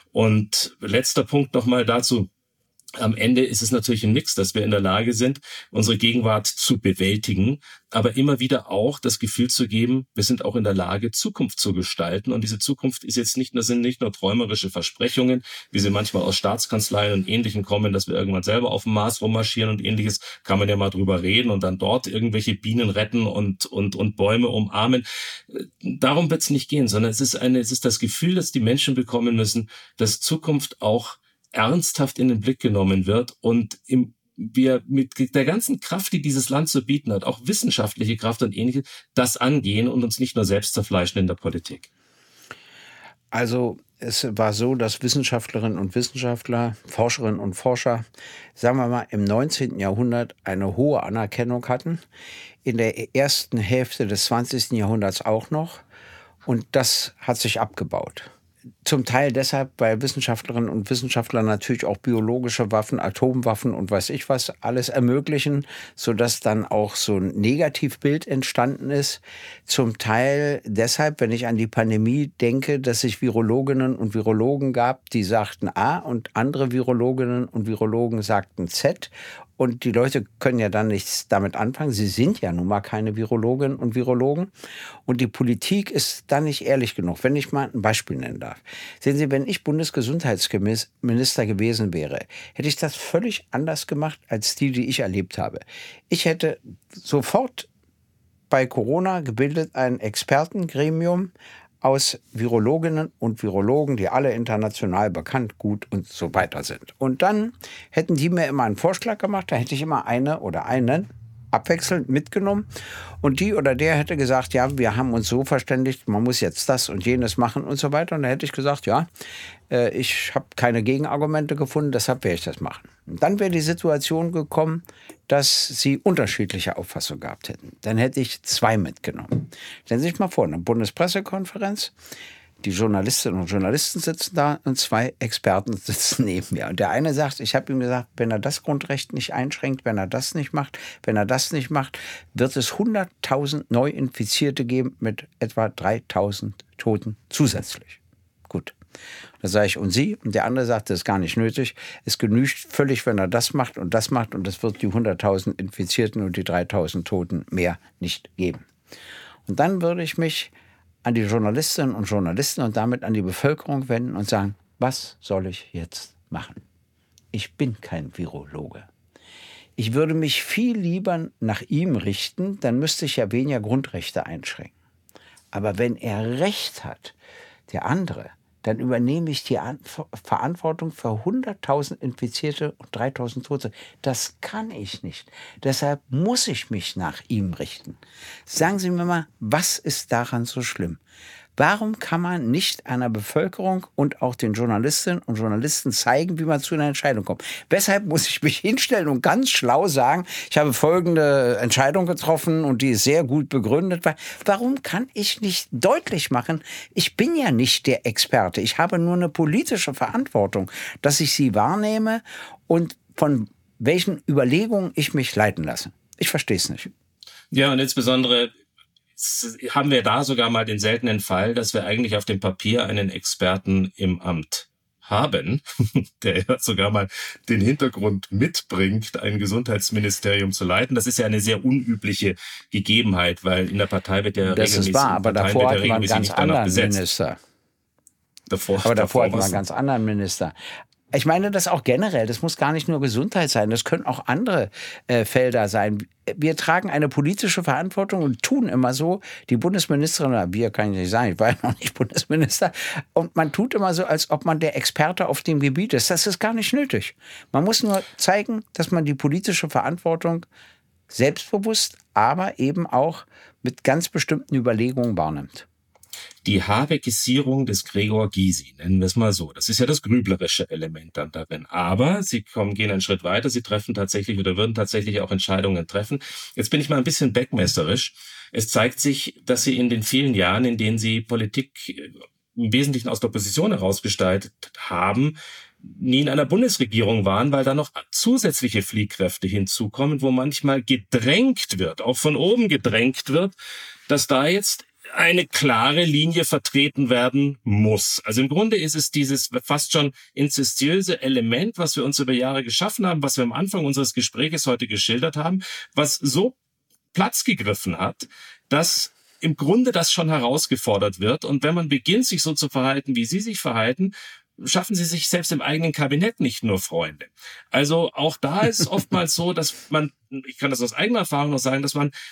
Und letzter Punkt nochmal dazu. Am Ende ist es natürlich ein Mix, dass wir in der Lage sind, unsere Gegenwart zu bewältigen, aber immer wieder auch das Gefühl zu geben, wir sind auch in der Lage, Zukunft zu gestalten. Und diese Zukunft ist jetzt nicht nur, sind nicht nur träumerische Versprechungen, wie sie manchmal aus Staatskanzleien und Ähnlichem kommen, dass wir irgendwann selber auf dem Mars rummarschieren und Ähnliches, kann man ja mal drüber reden und dann dort irgendwelche Bienen retten und, und, und Bäume umarmen. Darum wird es nicht gehen, sondern es ist eine, es ist das Gefühl, dass die Menschen bekommen müssen, dass Zukunft auch ernsthaft in den Blick genommen wird und im, wir mit der ganzen Kraft, die dieses Land zu bieten hat, auch wissenschaftliche Kraft und Ähnliches, das angehen und uns nicht nur selbst zerfleischen in der Politik. Also es war so, dass Wissenschaftlerinnen und Wissenschaftler, Forscherinnen und Forscher, sagen wir mal, im neunzehnten Jahrhundert eine hohe Anerkennung hatten, in der ersten Hälfte des zwanzigsten Jahrhunderts auch noch, und das hat sich abgebaut. Zum Teil deshalb, weil Wissenschaftlerinnen und Wissenschaftler natürlich auch biologische Waffen, Atomwaffen und weiß ich was alles ermöglichen, sodass dann auch so ein Negativbild entstanden ist. Zum Teil deshalb, wenn ich an die Pandemie denke, dass es Virologinnen und Virologen gab, die sagten A und andere Virologinnen und Virologen sagten Z. Und die Leute können ja dann nichts damit anfangen. Sie sind ja nun mal keine Virologinnen und Virologen. Und die Politik ist dann nicht ehrlich genug. Wenn ich mal ein Beispiel nennen darf. Sehen Sie, wenn ich Bundesgesundheitsminister gewesen wäre, hätte ich das völlig anders gemacht als die, die ich erlebt habe. Ich hätte sofort bei Corona gebildet ein Expertengremium aus Virologinnen und Virologen, die alle international bekannt, gut und so weiter sind. Und dann hätten die mir immer einen Vorschlag gemacht, da hätte ich immer eine oder einen abwechselnd mitgenommen und die oder der hätte gesagt, ja, wir haben uns so verständigt, man muss jetzt das und jenes machen und so weiter. Und da hätte ich gesagt, ja, äh, ich habe keine Gegenargumente gefunden, deshalb werde ich das machen. Und dann wäre die Situation gekommen, dass sie unterschiedliche Auffassungen gehabt hätten. Dann hätte ich zwei mitgenommen. Stellen Sie sich mal vor, eine Bundespressekonferenz, die Journalistinnen und Journalisten sitzen da und zwei Experten sitzen neben mir. Und der eine sagt, ich habe ihm gesagt, wenn er das Grundrecht nicht einschränkt, wenn er das nicht macht, wenn er das nicht macht, wird es hunderttausend Neuinfizierte geben mit etwa dreitausend Toten zusätzlich. Gut. Da sage ich, und Sie? Und der andere sagt, das ist gar nicht nötig. Es genügt völlig, wenn er das macht und das macht. Und es wird die hunderttausend Infizierten und die dreitausend Toten mehr nicht geben. Und dann würde ich mich an die Journalistinnen und Journalisten und damit an die Bevölkerung wenden und sagen, was soll ich jetzt machen? Ich bin kein Virologe. Ich würde mich viel lieber nach ihm richten, dann müsste ich ja weniger Grundrechte einschränken. Aber wenn er Recht hat, der andere, dann übernehme ich die An- Verantwortung für hunderttausend Infizierte und dreitausend Tote. Das kann ich nicht. Deshalb muss ich mich nach ihm richten. Sagen Sie mir mal, was ist daran so schlimm? Warum kann man nicht einer Bevölkerung und auch den Journalistinnen und Journalisten zeigen, wie man zu einer Entscheidung kommt? Weshalb muss ich mich hinstellen und ganz schlau sagen, ich habe folgende Entscheidung getroffen und die ist sehr gut begründet. Warum kann ich nicht deutlich machen, ich bin ja nicht der Experte, ich habe nur eine politische Verantwortung, dass ich sie wahrnehme und von welchen Überlegungen ich mich leiten lasse? Ich verstehe es nicht. Ja, und insbesondere haben wir da sogar mal den seltenen Fall, dass wir eigentlich auf dem Papier einen Experten im Amt haben, der ja sogar mal den Hintergrund mitbringt, ein Gesundheitsministerium zu leiten. Das ist ja eine sehr unübliche Gegebenheit, weil in der Partei wird ja das regelmäßig... Das ist wahr, aber davor hatten wir einen ganz anderen besetzt. Minister. Davor, aber davor, davor hatten wir was? einen ganz anderen Minister. Ich meine das auch generell, das muss gar nicht nur Gesundheit sein, das können auch andere äh, Felder sein. Wir tragen eine politische Verantwortung und tun immer so, die Bundesministerin, oder wir kann ich nicht sagen, ich war ja noch nicht Bundesminister, und man tut immer so, als ob man der Experte auf dem Gebiet ist. Das ist gar nicht nötig. Man muss nur zeigen, dass man die politische Verantwortung selbstbewusst, aber eben auch mit ganz bestimmten Überlegungen wahrnimmt. Die Habeckisierung des Gregor Gysi, nennen wir es mal so. Das ist ja das grüblerische Element dann darin. Aber sie kommen, gehen einen Schritt weiter, sie treffen tatsächlich oder würden tatsächlich auch Entscheidungen treffen. Jetzt bin ich mal ein bisschen backmesserisch. Es zeigt sich, dass sie in den vielen Jahren, in denen sie Politik im Wesentlichen aus der Opposition herausgestaltet haben, nie in einer Bundesregierung waren, weil da noch zusätzliche Fliehkräfte hinzukommen, wo manchmal gedrängt wird, auch von oben gedrängt wird, dass da jetzt eine klare Linie vertreten werden muss. Also im Grunde ist es dieses fast schon inzestiöse Element, was wir uns über Jahre geschaffen haben, was wir am Anfang unseres Gesprächs heute geschildert haben, was so Platz gegriffen hat, dass im Grunde das schon herausgefordert wird. Und wenn man beginnt, sich so zu verhalten, wie Sie sich verhalten, schaffen Sie sich selbst im eigenen Kabinett nicht nur Freunde. Also auch da ist es oftmals so, dass man, ich kann das aus eigener Erfahrung noch sagen, dass man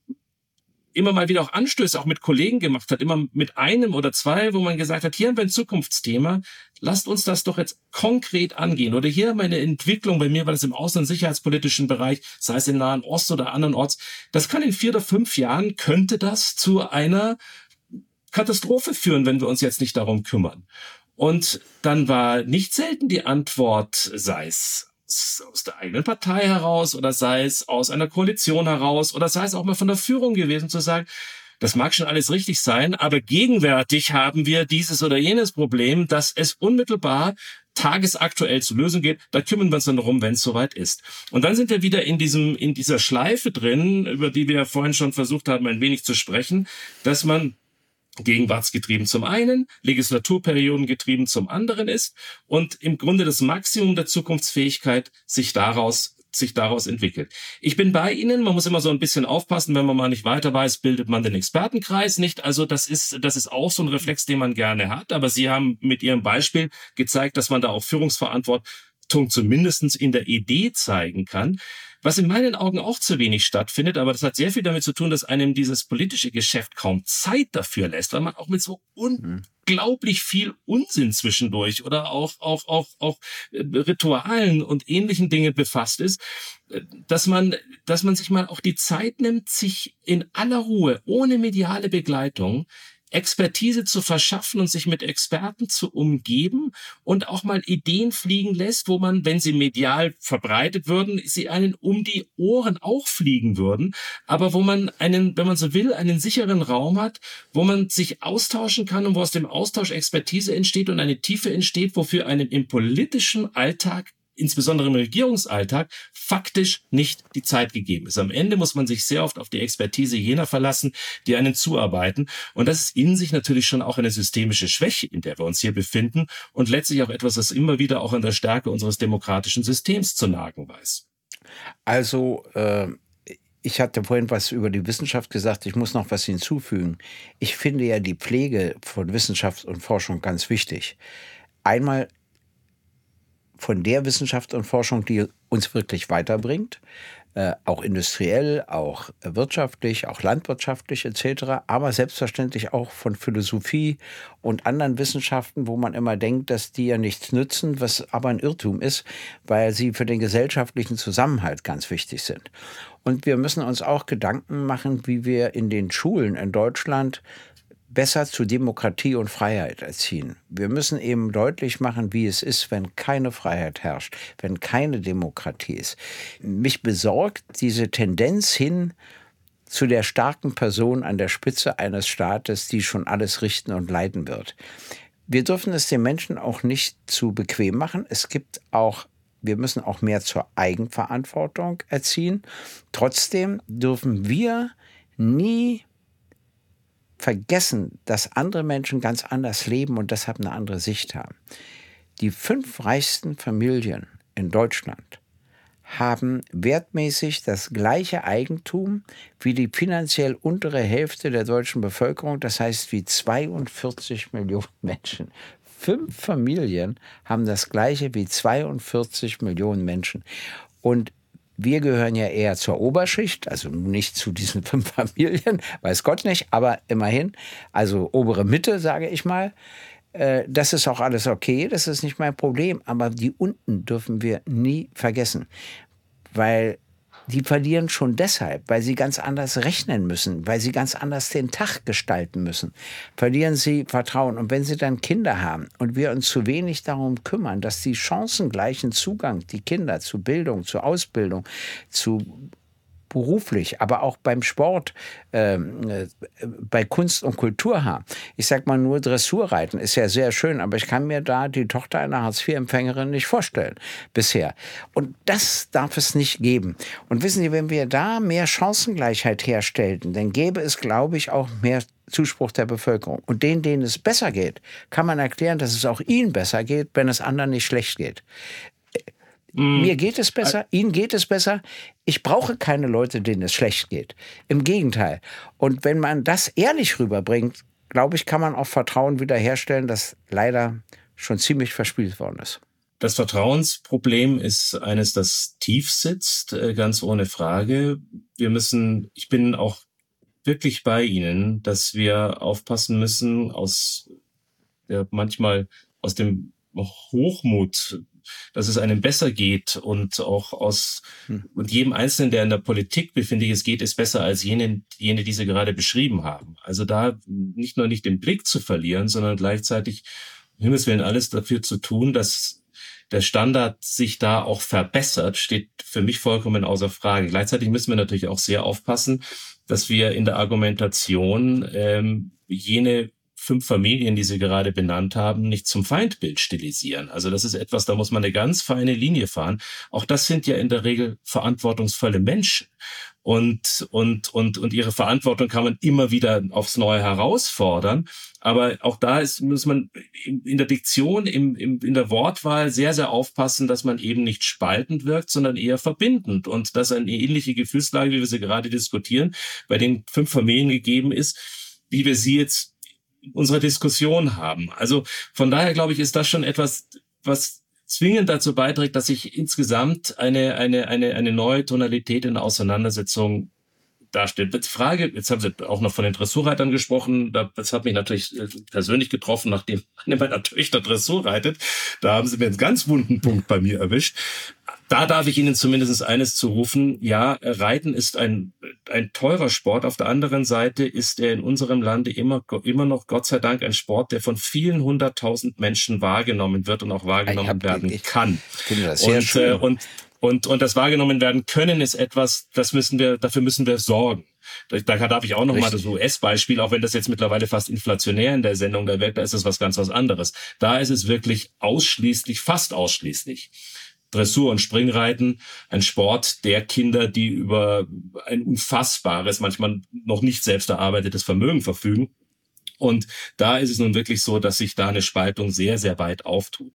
immer mal wieder auch Anstöße auch mit Kollegen gemacht hat, immer mit einem oder zwei, wo man gesagt hat, hier haben wir ein Zukunftsthema, lasst uns das doch jetzt konkret angehen. Oder hier haben wir eine Entwicklung, bei mir war das im außen- und sicherheitspolitischen Bereich, sei es im Nahen Osten oder andernorts, das kann in vier oder fünf Jahren, könnte das zu einer Katastrophe führen, wenn wir uns jetzt nicht darum kümmern. Und dann war nicht selten die Antwort, sei es aus der eigenen Partei heraus oder sei es aus einer Koalition heraus oder sei es auch mal von der Führung gewesen, zu sagen, das mag schon alles richtig sein, aber gegenwärtig haben wir dieses oder jenes Problem, dass es unmittelbar tagesaktuell zu lösen geht. Da kümmern wir uns dann darum, wenn es soweit ist. Und dann sind wir wieder in diesem in dieser Schleife drin, über die wir ja vorhin schon versucht haben, ein wenig zu sprechen, dass man gegenwartsgetrieben zum einen, Legislaturperioden getrieben zum anderen ist und im Grunde das Maximum der Zukunftsfähigkeit sich daraus sich daraus entwickelt. Ich bin bei Ihnen, man muss immer so ein bisschen aufpassen, wenn man mal nicht weiter weiß, bildet man den Expertenkreis nicht. Also das ist das ist auch so ein Reflex, den man gerne hat, aber Sie haben mit Ihrem Beispiel gezeigt, dass man da auch Führungsverantwortung zumindest in der Idee zeigen kann. Was in meinen Augen auch zu wenig stattfindet, aber das hat sehr viel damit zu tun, dass einem dieses politische Geschäft kaum Zeit dafür lässt, weil man auch mit so unglaublich viel Unsinn zwischendurch oder auch auch auch auch Ritualen und ähnlichen Dingen befasst ist, dass man dass man sich mal auch die Zeit nimmt, sich in aller Ruhe ohne mediale Begleitung Expertise zu verschaffen und sich mit Experten zu umgeben und auch mal Ideen fliegen lässt, wo man, wenn sie medial verbreitet würden, sie einen um die Ohren auch fliegen würden, aber wo man einen, wenn man so will, einen sicheren Raum hat, wo man sich austauschen kann und wo aus dem Austausch Expertise entsteht und eine Tiefe entsteht, wofür einem im politischen Alltag, insbesondere im Regierungsalltag, faktisch nicht die Zeit gegeben ist. Am Ende muss man sich sehr oft auf die Expertise jener verlassen, die einen zuarbeiten. Und das ist in sich natürlich schon auch eine systemische Schwäche, in der wir uns hier befinden und letztlich auch etwas, das immer wieder auch an der Stärke unseres demokratischen Systems zu nagen weiß. Also, äh, ich hatte vorhin was über die Wissenschaft gesagt, ich muss noch was hinzufügen. Ich finde ja die Pflege von Wissenschaft und Forschung ganz wichtig. Einmal von der Wissenschaft und Forschung, die uns wirklich weiterbringt. Äh, auch industriell, auch wirtschaftlich, auch landwirtschaftlich et cetera, aber selbstverständlich auch von Philosophie und anderen Wissenschaften, wo man immer denkt, dass die ja nichts nützen, was aber ein Irrtum ist, weil sie für den gesellschaftlichen Zusammenhalt ganz wichtig sind. Und wir müssen uns auch Gedanken machen, wie wir in den Schulen in Deutschland besser zu Demokratie und Freiheit erziehen. Wir müssen eben deutlich machen, wie es ist, wenn keine Freiheit herrscht, wenn keine Demokratie ist. Mich besorgt diese Tendenz hin zu der starken Person an der Spitze eines Staates, die schon alles richten und leiten wird. Wir dürfen es den Menschen auch nicht zu bequem machen. Es gibt auch Wir müssen auch mehr zur Eigenverantwortung erziehen. Trotzdem dürfen wir nie vergessen, dass andere Menschen ganz anders leben und deshalb eine andere Sicht haben. Die fünf reichsten Familien in Deutschland haben wertmäßig das gleiche Eigentum wie die finanziell untere Hälfte der deutschen Bevölkerung, das heißt wie zweiundvierzig Millionen Menschen. Fünf Familien haben das gleiche wie zweiundvierzig Millionen Menschen. Und wir gehören ja eher zur Oberschicht, also nicht zu diesen fünf Familien, weiß Gott nicht, aber immerhin, also obere Mitte, sage ich mal. Äh, das ist auch alles okay, das ist nicht mein Problem, aber die unten dürfen wir nie vergessen, weil die verlieren schon deshalb, weil sie ganz anders rechnen müssen, weil sie ganz anders den Tag gestalten müssen. Verlieren sie Vertrauen. Und wenn sie dann Kinder haben und wir uns zu wenig darum kümmern, dass die chancengleichen Zugang, die Kinder zu Bildung, zu Ausbildung, zu beruflich, aber auch beim Sport, äh, bei Kunst und Kultur haben. Ich sag mal nur, Dressurreiten ist ja sehr schön, aber ich kann mir da die Tochter einer Hartz-vier-Empfängerin nicht vorstellen bisher. Und das darf es nicht geben. Und wissen Sie, wenn wir da mehr Chancengleichheit herstellten, dann gäbe es, glaube ich, auch mehr Zuspruch der Bevölkerung. Und denen, denen es besser geht, kann man erklären, dass es auch ihnen besser geht, wenn es anderen nicht schlecht geht. Mir geht es besser, Ihnen geht es besser. Ich brauche keine Leute, denen es schlecht geht. Im Gegenteil. Und wenn man das ehrlich rüberbringt, glaube ich, kann man auch Vertrauen wiederherstellen, das leider schon ziemlich verspielt worden ist. Das Vertrauensproblem ist eines, das tief sitzt, ganz ohne Frage. Wir müssen, ich bin auch wirklich bei Ihnen, dass wir aufpassen müssen, aus ja, manchmal aus dem Hochmut, dass es einem besser geht und auch aus und jedem Einzelnen, der in der Politik befindet, es geht es besser als jene, jene, die Sie gerade beschrieben haben. Also da nicht nur nicht den Blick zu verlieren, sondern gleichzeitig, um Himmels Willen, alles dafür zu tun, dass der Standard sich da auch verbessert, steht für mich vollkommen außer Frage. Gleichzeitig müssen wir natürlich auch sehr aufpassen, dass wir in der Argumentation ähm, jene fünf Familien, die Sie gerade benannt haben, nicht zum Feindbild stilisieren. Also das ist etwas, da muss man eine ganz feine Linie fahren. Auch das sind ja in der Regel verantwortungsvolle Menschen. Und, und, und, und ihre Verantwortung kann man immer wieder aufs Neue herausfordern. Aber auch da ist, muss man in der Diktion, im, im, in der Wortwahl sehr, sehr aufpassen, dass man eben nicht spaltend wirkt, sondern eher verbindend. Und dass eine ähnliche Gefühlslage, wie wir sie gerade diskutieren, bei den fünf Familien gegeben ist, wie wir sie jetzt unserer Diskussion haben. Also von daher, glaube ich, ist das schon etwas, was zwingend dazu beiträgt, dass sich insgesamt eine, eine, eine, eine neue Tonalität in der Auseinandersetzung darstellt. Die Frage, jetzt haben Sie auch noch von den Dressurreitern gesprochen, das hat mich natürlich persönlich getroffen, nachdem eine meiner Töchter Dressur reitet. Da haben Sie mir einen ganz wunden Punkt bei mir erwischt. Da darf ich Ihnen zumindest eines zurufen. Ja, Reiten ist ein, ein teurer Sport. Auf der anderen Seite ist er in unserem Lande immer, immer noch, Gott sei Dank, ein Sport, der von vielen hunderttausend Menschen wahrgenommen wird und auch wahrgenommen hab, werden ich, kann. Ich finde das sehr und, schön. Äh, und, und, und das wahrgenommen werden können ist etwas, das müssen wir, dafür müssen wir sorgen. Da, da darf ich auch noch Richtig. mal das U S-Beispiel, auch wenn das jetzt mittlerweile fast inflationär in der Sendung der Welt, da ist es was ganz was anderes. Da ist es wirklich ausschließlich, fast ausschließlich Dressur- und Springreiten, ein Sport der Kinder, die über ein unfassbares, manchmal noch nicht selbst erarbeitetes Vermögen verfügen. Und da ist es nun wirklich so, dass sich da eine Spaltung sehr, sehr weit auftut.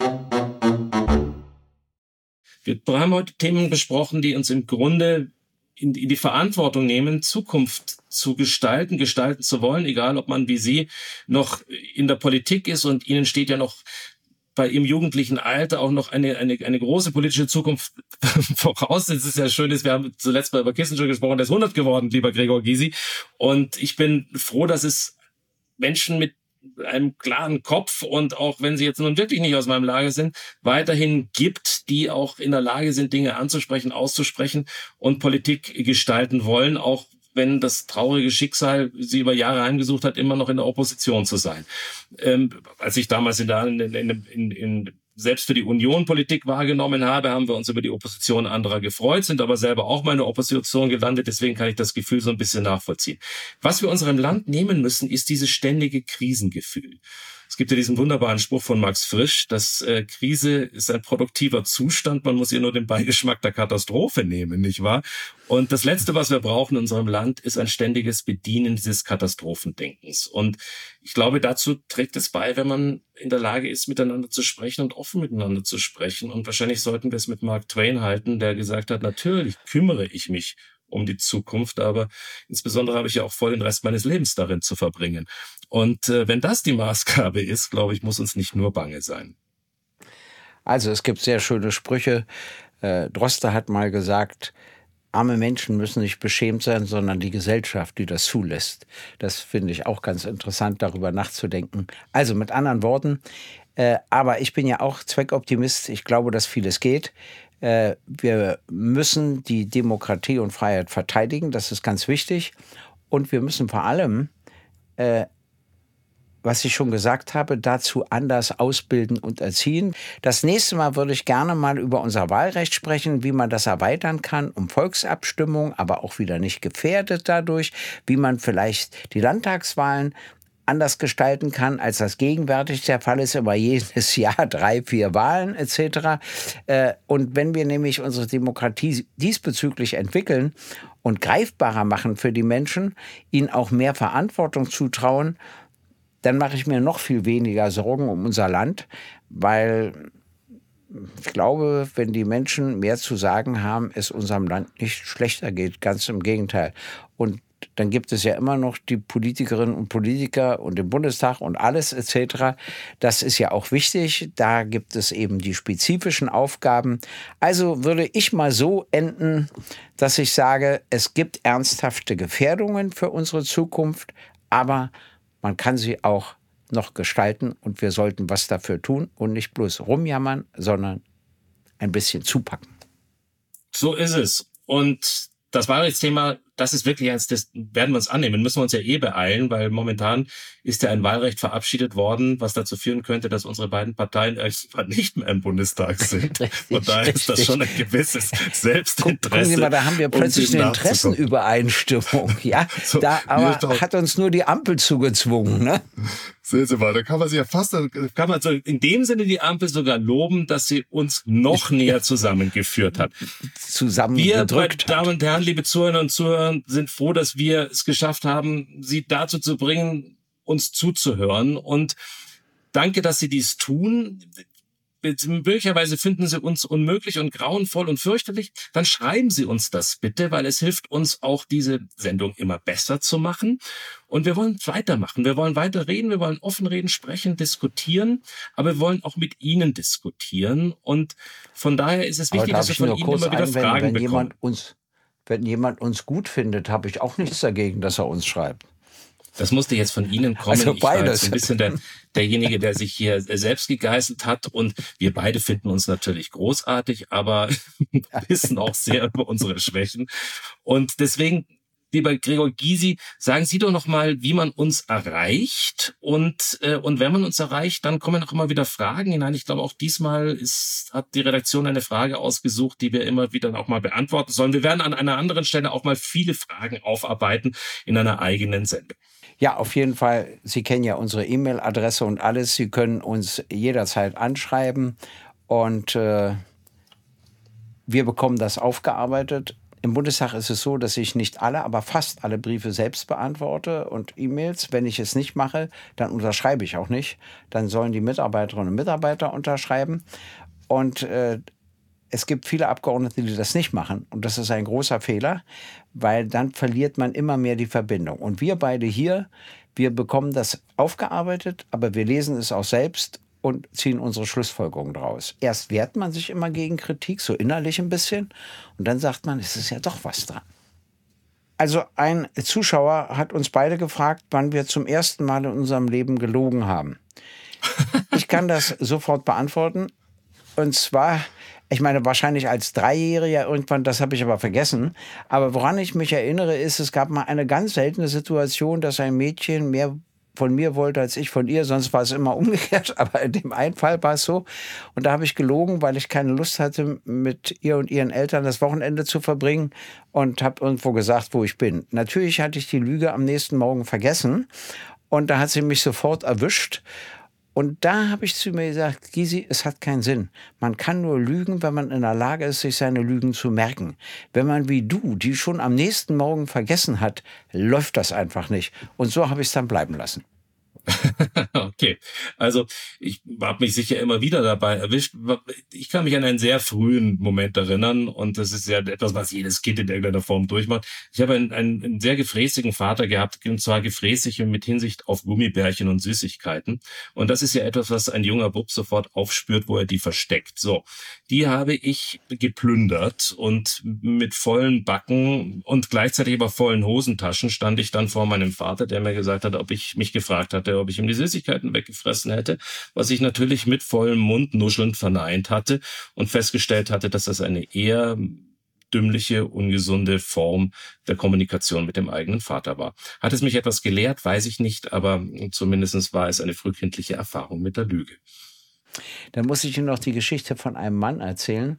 Wir haben heute Themen besprochen, die uns im Grunde in die Verantwortung nehmen, Zukunft zu gestalten, gestalten zu wollen, egal ob man wie Sie noch in der Politik ist und Ihnen steht ja noch bei ihrem jugendlichen Alter auch noch eine, eine, eine große politische Zukunft voraus. Es ist ja schön, dass wir haben zuletzt mal über Kissinger gesprochen, der ist hundert geworden, lieber Gregor Gysi. Und ich bin froh, dass es Menschen mit einem klaren Kopf und auch wenn sie jetzt nun wirklich nicht aus meinem Lager sind, weiterhin gibt, die auch in der Lage sind, Dinge anzusprechen, auszusprechen und Politik gestalten wollen, auch wenn das traurige Schicksal sie über Jahre heimgesucht hat, immer noch in der Opposition zu sein. Ähm, als ich damals in der, in, in, in, in selbst für die Union Politik wahrgenommen habe, haben wir uns über die Opposition anderer gefreut, sind aber selber auch mal in der Opposition gelandet. Deswegen kann ich das Gefühl so ein bisschen nachvollziehen. Was wir unserem Land nehmen müssen, ist dieses ständige Krisengefühl. Es gibt ja diesen wunderbaren Spruch von Max Frisch, dass äh, Krise ist ein produktiver Zustand, man muss ihr nur den Beigeschmack der Katastrophe nehmen, nicht wahr? Und das Letzte, was wir brauchen in unserem Land, ist ein ständiges Bedienen dieses Katastrophendenkens. Und ich glaube, dazu trägt es bei, wenn man in der Lage ist, miteinander zu sprechen und offen miteinander zu sprechen. Und wahrscheinlich sollten wir es mit Mark Twain halten, der gesagt hat, natürlich kümmere ich mich um die Zukunft, aber insbesondere habe ich ja auch vor, den Rest meines Lebens darin zu verbringen. Und äh, wenn das die Maßgabe ist, glaube ich, muss uns nicht nur bange sein. Also es gibt sehr schöne Sprüche. Äh, Droste hat mal gesagt, arme Menschen müssen nicht beschämt sein, sondern die Gesellschaft, die das zulässt. Das finde ich auch ganz interessant, darüber nachzudenken. Also mit anderen Worten, äh, aber ich bin ja auch Zweckoptimist. Ich glaube, dass vieles geht. Äh, wir müssen die Demokratie und Freiheit verteidigen, das ist ganz wichtig. Und wir müssen vor allem, äh, was ich schon gesagt habe, dazu anders ausbilden und erziehen. Das nächste Mal würde ich gerne mal über unser Wahlrecht sprechen, wie man das erweitern kann, um Volksabstimmung, aber auch wieder nicht gefährdet dadurch, wie man vielleicht die Landtagswahlen anders gestalten kann, als das gegenwärtig der Fall ist, über jedes Jahr drei, vier Wahlen et cetera. Und wenn wir nämlich unsere Demokratie diesbezüglich entwickeln und greifbarer machen für die Menschen, ihnen auch mehr Verantwortung zutrauen, dann mache ich mir noch viel weniger Sorgen um unser Land, weil ich glaube, wenn die Menschen mehr zu sagen haben, es unserem Land nicht schlechter geht, ganz im Gegenteil. Und dann gibt es ja immer noch die Politikerinnen und Politiker und den Bundestag und alles et cetera. Das ist ja auch wichtig. Da gibt es eben die spezifischen Aufgaben. Also würde ich mal so enden, dass ich sage, es gibt ernsthafte Gefährdungen für unsere Zukunft, aber man kann sie auch noch gestalten und wir sollten was dafür tun und nicht bloß rumjammern, sondern ein bisschen zupacken. So ist es. Und das Wahlrechtsthema, das ist wirklich eins, das werden wir uns annehmen, müssen wir uns ja eh beeilen, weil momentan ist ja ein Wahlrecht verabschiedet worden, was dazu führen könnte, dass unsere beiden Parteien irgendwann nicht mehr im Bundestag sind. Und da ist das schon ein gewisses Selbstinteresse. Gucken Sie mal, da haben wir plötzlich eine Interessenübereinstimmung. Ja, so, da aber hat uns nur die Ampel zugezwungen, ne? Sehen Sie mal, da kann man sich ja fast, kann man so in dem Sinne die Ampel sogar loben, dass sie uns noch näher zusammengeführt hat. Zusammengedrückt. Wir, meine Damen und Herren, liebe Zuhörer und Zuhörer, sind froh, dass wir es geschafft haben, Sie dazu zu bringen, uns zuzuhören. Und danke, dass Sie dies tun. Möglicherweise finden Sie uns unmöglich und grauenvoll und fürchterlich, dann schreiben Sie uns das bitte, weil es hilft uns auch, diese Sendung immer besser zu machen. Und wir wollen weitermachen, wir wollen weiter reden, wir wollen offen reden, sprechen, diskutieren, aber wir wollen auch mit Ihnen diskutieren. Und von daher ist es wichtig, dass wir von Ihnen immer wieder Fragen wenn bekommen. Jemand uns, wenn jemand uns gut findet, habe ich auch nichts dagegen, dass er uns schreibt. Das musste jetzt von Ihnen kommen. Also ich war beides. jetzt ein bisschen der, derjenige, der sich hier selbst gegeißelt hat. Und wir beide finden uns natürlich großartig, aber wissen auch sehr über unsere Schwächen. Und deswegen, lieber Gregor Gysi, sagen Sie doch nochmal, wie man uns erreicht. Und, äh, und wenn man uns erreicht, dann kommen auch immer wieder Fragen hinein. Ich glaube, auch diesmal ist, hat die Redaktion eine Frage ausgesucht, die wir immer wieder auch mal beantworten sollen. Wir werden an einer anderen Stelle auch mal viele Fragen aufarbeiten in einer eigenen Sendung. Ja, auf jeden Fall. Sie kennen ja unsere E-Mail-Adresse und alles. Sie können uns jederzeit anschreiben und äh, wir bekommen das aufgearbeitet. Im Bundestag ist es so, dass ich nicht alle, aber fast alle Briefe selbst beantworte und E-Mails. Wenn ich es nicht mache, dann unterschreibe ich auch nicht. Dann sollen die Mitarbeiterinnen und Mitarbeiter unterschreiben. Und äh, es gibt viele Abgeordnete, die das nicht machen. Und das ist ein großer Fehler, weil dann verliert man immer mehr die Verbindung. Und wir beide hier, wir bekommen das aufgearbeitet, aber wir lesen es auch selbst und ziehen unsere Schlussfolgerungen draus. Erst wehrt man sich immer gegen Kritik, so innerlich ein bisschen, und dann sagt man, es ist ja doch was dran. Also ein Zuschauer hat uns beide gefragt, wann wir zum ersten Mal in unserem Leben gelogen haben. Ich kann das sofort beantworten. Und zwar, ich meine, wahrscheinlich als Dreijähriger irgendwann, das habe ich aber vergessen. Aber woran ich mich erinnere, ist, es gab mal eine ganz seltene Situation, dass ein Mädchen mehr von mir wollte als ich von ihr, sonst war es immer umgekehrt, aber in dem einen Fall war es so. Und da habe ich gelogen, weil ich keine Lust hatte, mit ihr und ihren Eltern das Wochenende zu verbringen und habe irgendwo gesagt, wo ich bin. Natürlich hatte ich die Lüge am nächsten Morgen vergessen und da hat sie mich sofort erwischt. Und da habe ich zu mir gesagt, Gysi, es hat keinen Sinn. Man kann nur lügen, wenn man in der Lage ist, sich seine Lügen zu merken. Wenn man wie du, die schon am nächsten Morgen vergessen hat, läuft das einfach nicht. Und so habe ich es dann bleiben lassen. Okay, also ich habe mich sicher immer wieder dabei erwischt. Ich kann mich an einen sehr frühen Moment erinnern und das ist ja etwas, was jedes Kind in irgendeiner Form durchmacht. Ich habe einen, einen, einen sehr gefräßigen Vater gehabt, und zwar gefräßig mit Hinsicht auf Gummibärchen und Süßigkeiten. Und das ist ja etwas, was ein junger Bub sofort aufspürt, wo er die versteckt. So, die habe ich geplündert und mit vollen Backen und gleichzeitig aber vollen Hosentaschen stand ich dann vor meinem Vater, der mir gesagt hat, ob ich mich gefragt hatte, ob ich ihm die Süßigkeiten weggefressen hätte, was ich natürlich mit vollem Mund nuschelnd verneint hatte und festgestellt hatte, dass das eine eher dümmliche, ungesunde Form der Kommunikation mit dem eigenen Vater war. Hat es mich etwas gelehrt, weiß ich nicht, aber zumindest war es eine frühkindliche Erfahrung mit der Lüge. Dann muss ich Ihnen noch die Geschichte von einem Mann erzählen,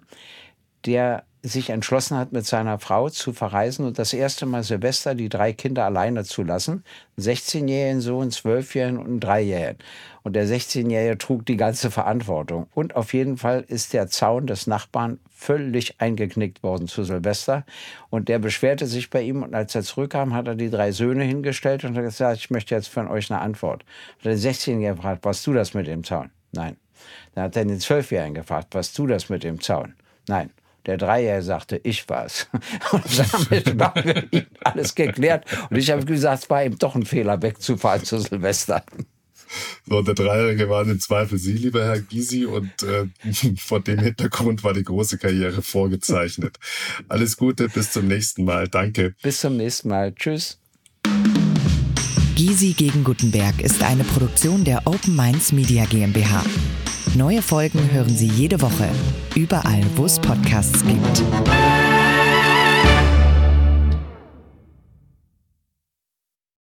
der sich entschlossen hat, mit seiner Frau zu verreisen und das erste Mal Silvester die drei Kinder alleine zu lassen. Einen sechzehnjährigen Sohn, einen zwölfjährigen und einen dreijährigen. Und der sechzehnjährige trug die ganze Verantwortung. Und auf jeden Fall ist der Zaun des Nachbarn völlig eingeknickt worden zu Silvester. Und der beschwerte sich bei ihm. Und als er zurückkam, hat er die drei Söhne hingestellt und hat gesagt, ich möchte jetzt von euch eine Antwort. Und der sechzehnjährige gefragt, warst du das mit dem Zaun? Nein. Dann hat er den zwölfjährigen gefragt, warst du das mit dem Zaun? Nein. Der Dreijährige sagte, ich war's. Und damit war für ihn alles geklärt. Und ich habe gesagt, es war eben doch ein Fehler, wegzufahren zu Silvester. So, und der Dreijährige war im Zweifel Sie, lieber Herr Gysi, und äh, vor dem Hintergrund war die große Karriere vorgezeichnet. Alles Gute, bis zum nächsten Mal. Danke. Bis zum nächsten Mal. Tschüss. Gysi gegen Gutenberg ist eine Produktion der Open Minds Media GmbH. Neue Folgen hören Sie jede Woche, überall, wo es Podcasts gibt.